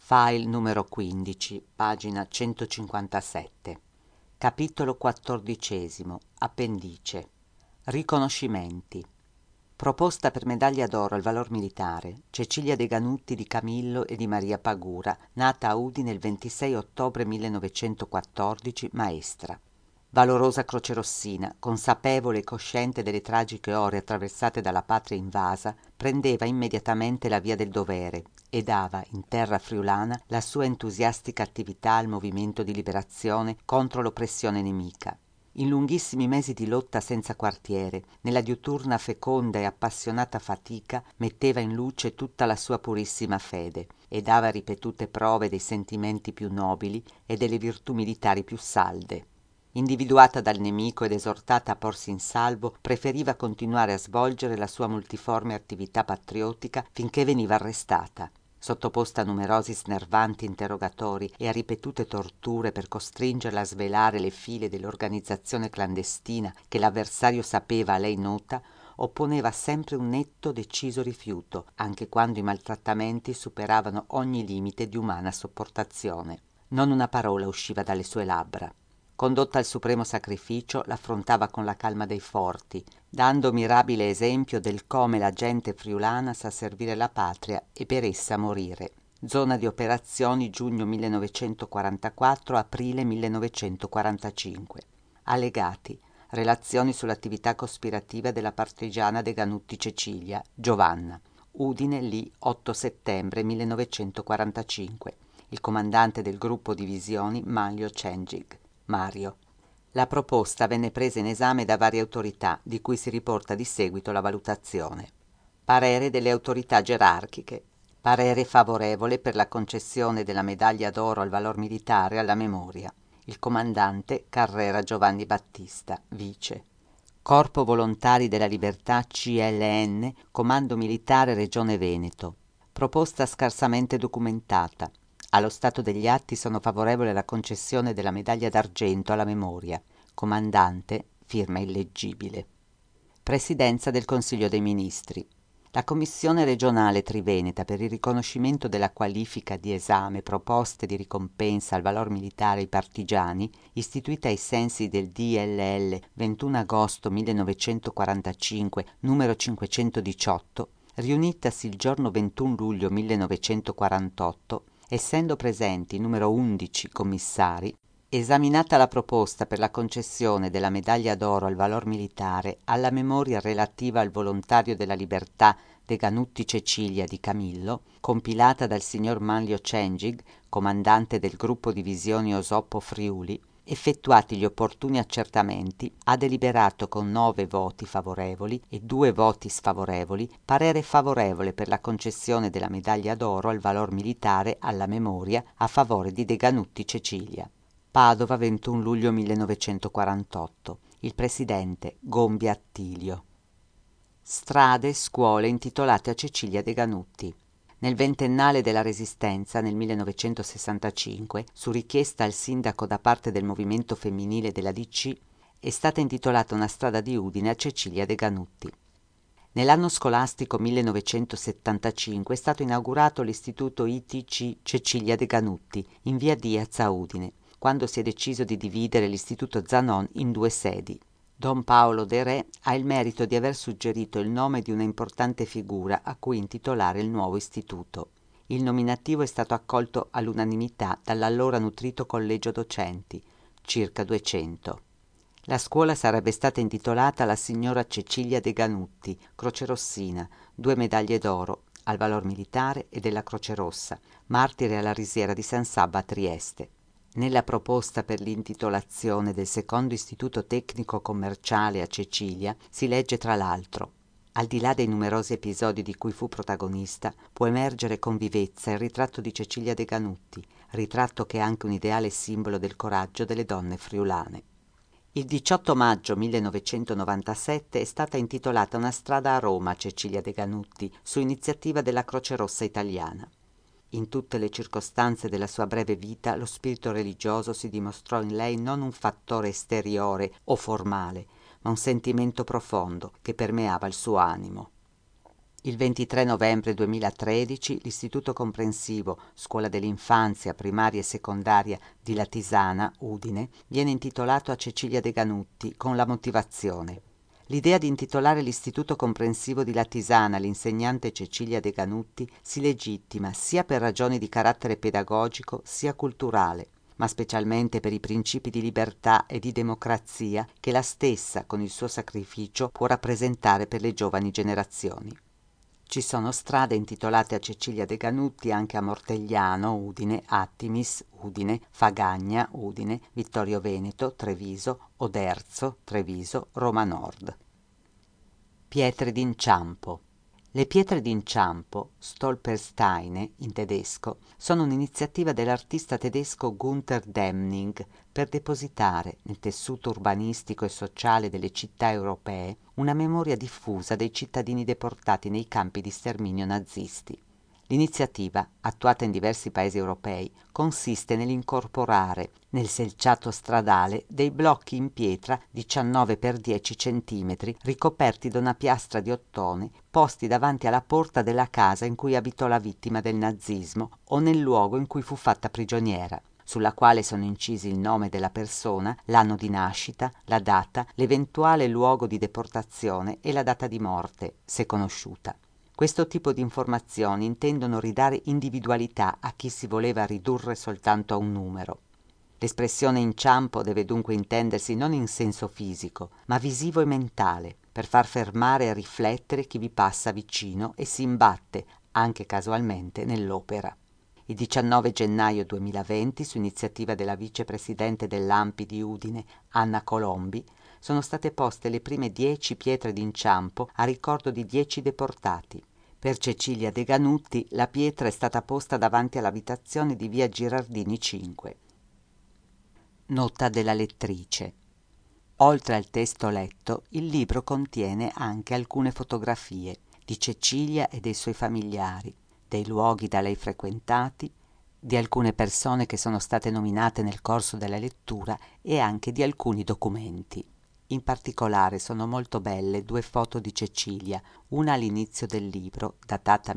File numero 15, pagina 157. Capitolo 14. Appendice. Riconoscimenti. Proposta per medaglia d'oro al valor militare Cecilia De Ganutti di Camillo e di Maria Pagura, nata a Udine il 26 ottobre 1914, maestra. Valorosa crocerossina, consapevole e cosciente delle tragiche ore attraversate dalla patria invasa, prendeva immediatamente la via del dovere e dava, in terra friulana, la sua entusiastica attività al movimento di liberazione contro l'oppressione nemica. In lunghissimi mesi di lotta senza quartiere, nella diuturna feconda e appassionata fatica, metteva in luce tutta la sua purissima fede e dava ripetute prove dei sentimenti più nobili e delle virtù militari più salde. Individuata dal nemico ed esortata a porsi in salvo, preferiva continuare a svolgere la sua multiforme attività patriottica finché veniva arrestata. Sottoposta a numerosi snervanti interrogatori e a ripetute torture per costringerla a svelare le file dell'organizzazione clandestina che l'avversario sapeva a lei nota, opponeva sempre un netto, deciso rifiuto, anche quando i maltrattamenti superavano ogni limite di umana sopportazione. Non una parola usciva dalle sue labbra. Condotta al supremo sacrificio, l'affrontava con la calma dei forti, dando mirabile esempio del come la gente friulana sa servire la patria e per essa morire. Zona di operazioni giugno 1944, aprile 1945. Allegati. Relazioni sull'attività cospirativa della partigiana De Ganutti Cecilia, Giovanna. Udine, lì 8 settembre 1945. Il comandante del gruppo divisioni Manlio Cengic. Mario. La proposta venne presa in esame da varie autorità, di cui si riporta di seguito la valutazione. Parere delle autorità gerarchiche. Parere favorevole per la concessione della medaglia d'oro al valor militare alla memoria. Il comandante Carrera Giovanni Battista, vice. Corpo Volontari della Libertà CLN, Comando Militare Regione Veneto. Proposta scarsamente documentata. Allo stato degli atti sono favorevole alla concessione della medaglia d'argento alla memoria. Comandante, firma illeggibile. Presidenza del Consiglio dei Ministri. La Commissione regionale triveneta per il riconoscimento della qualifica di esame proposte di ricompensa al valor militare ai partigiani, istituita ai sensi del DLL 21 agosto 1945, numero 518, riunitasi il giorno 21 luglio 1948, essendo presenti numero 11 commissari, esaminata la proposta per la concessione della medaglia d'oro al valor militare alla memoria relativa al volontario della libertà De Ganutti Cecilia di Camillo, compilata dal signor Manlio Cengic, comandante del gruppo divisioni Osoppo Friuli, effettuati gli opportuni accertamenti, ha deliberato con 9 voti favorevoli e 2 voti sfavorevoli parere favorevole per la concessione della medaglia d'oro al valor militare alla memoria a favore di De Ganutti Cecilia. Padova, 21 luglio 1948. Il presidente Gombi Attilio. Strade e scuole intitolate a Cecilia De Ganutti. Nel ventennale della Resistenza, nel 1965, su richiesta al sindaco da parte del movimento femminile della DC, è stata intitolata una strada di Udine a Cecilia De Ganutti. Nell'anno scolastico 1975 è stato inaugurato l'istituto ITC Cecilia De Ganutti in via Diaz a Udine, quando si è deciso di dividere l'istituto Zanon in 2 sedi. Don Paolo De Re ha il merito di aver suggerito il nome di una importante figura a cui intitolare il nuovo istituto. Il nominativo è stato accolto all'unanimità dall'allora nutrito collegio docenti, circa 200. La scuola sarebbe stata intitolata alla signora Cecilia De Ganutti, crocerossina, 2 medaglie d'oro, al valor militare e della Croce Rossa, martire alla risiera di San Sabba a Trieste. Nella proposta per l'intitolazione del secondo istituto tecnico commerciale a Cecilia si legge tra l'altro: al di là dei numerosi episodi di cui fu protagonista, può emergere con vivezza il ritratto di Cecilia De Ganutti, ritratto che è anche un ideale simbolo del coraggio delle donne friulane. Il 18 maggio 1997 è stata intitolata una strada a Roma a Cecilia De Ganutti, su iniziativa della Croce Rossa italiana. In tutte le circostanze della sua breve vita lo spirito religioso si dimostrò in lei non un fattore esteriore o formale, ma un sentimento profondo che permeava il suo animo. Il 23 novembre 2013 l'Istituto Comprensivo Scuola dell'Infanzia Primaria e Secondaria di Latisana, Udine, viene intitolato a Cecilia De Ganutti con la motivazione: l'idea di intitolare l'Istituto Comprensivo di Latisana all'insegnante Cecilia De Ganutti si legittima sia per ragioni di carattere pedagogico sia culturale, ma specialmente per i principi di libertà e di democrazia che la stessa, con il suo sacrificio, può rappresentare per le giovani generazioni. Ci sono strade intitolate a Cecilia De Ganutti anche a Mortegliano, Udine, Attimis, Udine, Fagagna, Udine, Vittorio Veneto, Treviso, Oderzo, Treviso, Roma Nord. Pietre d'inciampo. Le pietre d'inciampo, Stolpersteine in tedesco, sono un'iniziativa dell'artista tedesco Gunther Demning per depositare nel tessuto urbanistico e sociale delle città europee una memoria diffusa dei cittadini deportati nei campi di sterminio nazisti. L'iniziativa, attuata in diversi paesi europei, consiste nell'incorporare nel selciato stradale dei blocchi in pietra 19 x 10 cm ricoperti da una piastra di ottone posti davanti alla porta della casa in cui abitò la vittima del nazismo o nel luogo in cui fu fatta prigioniera, sulla quale sono incisi il nome della persona, l'anno di nascita, la data, l'eventuale luogo di deportazione e la data di morte, se conosciuta. Questo tipo di informazioni intendono ridare individualità a chi si voleva ridurre soltanto a un numero. L'espressione inciampo deve dunque intendersi non in senso fisico, ma visivo e mentale, per far fermare e riflettere chi vi passa vicino e si imbatte, anche casualmente, nell'opera. Il 19 gennaio 2020, su iniziativa della vicepresidente dell'ANPI di Udine, Anna Colombi, sono state poste le prime 10 pietre d'inciampo a ricordo di 10 deportati. Per Cecilia De Ganutti la pietra è stata posta davanti all'abitazione di via Girardini 5. Nota della lettrice. Oltre al testo letto, il libro contiene anche alcune fotografie di Cecilia e dei suoi familiari, dei luoghi da lei frequentati, di alcune persone che sono state nominate nel corso della lettura e anche di alcuni documenti. In particolare sono molto belle 2 foto di Cecilia, una all'inizio del libro, datata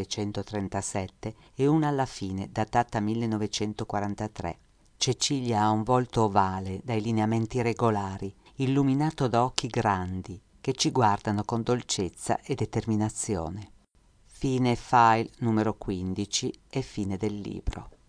1937, e una alla fine, datata 1943. Cecilia ha un volto ovale, dai lineamenti regolari, illuminato da occhi grandi, che ci guardano con dolcezza e determinazione. Fine file numero 15 e fine del libro.